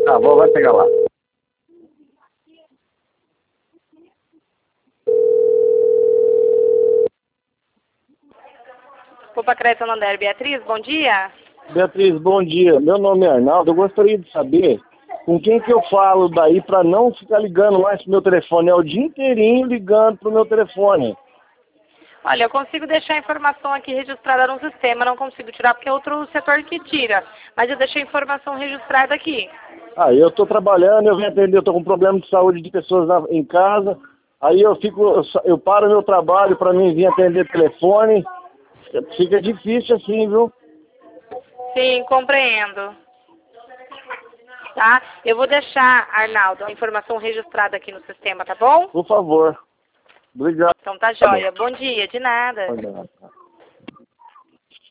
Tá, a avó vai pegar lá. Opa, Crédito Santander, Beatriz, bom dia. Beatriz, bom dia. Meu nome é Arnaldo. Eu gostaria de saber com quem que eu falo daí para não ficar ligando mais pro meu telefone. É o dia inteirinho ligando pro meu telefone. Olha, eu consigo deixar a informação aqui registrada no sistema, não consigo tirar porque é outro setor que tira. Mas eu deixei a informação registrada aqui. Ah, eu estou trabalhando, eu venho atender, eu estou com problema de saúde de pessoas em casa. Aí eu paro meu trabalho para mim vir atender telefone. Fica difícil assim, viu? Sim, compreendo. Tá? Eu vou deixar, Arnaldo, a informação registrada aqui no sistema, tá bom? Por favor. Obrigado. Então tá jóia. Bom dia, de nada. Obrigado.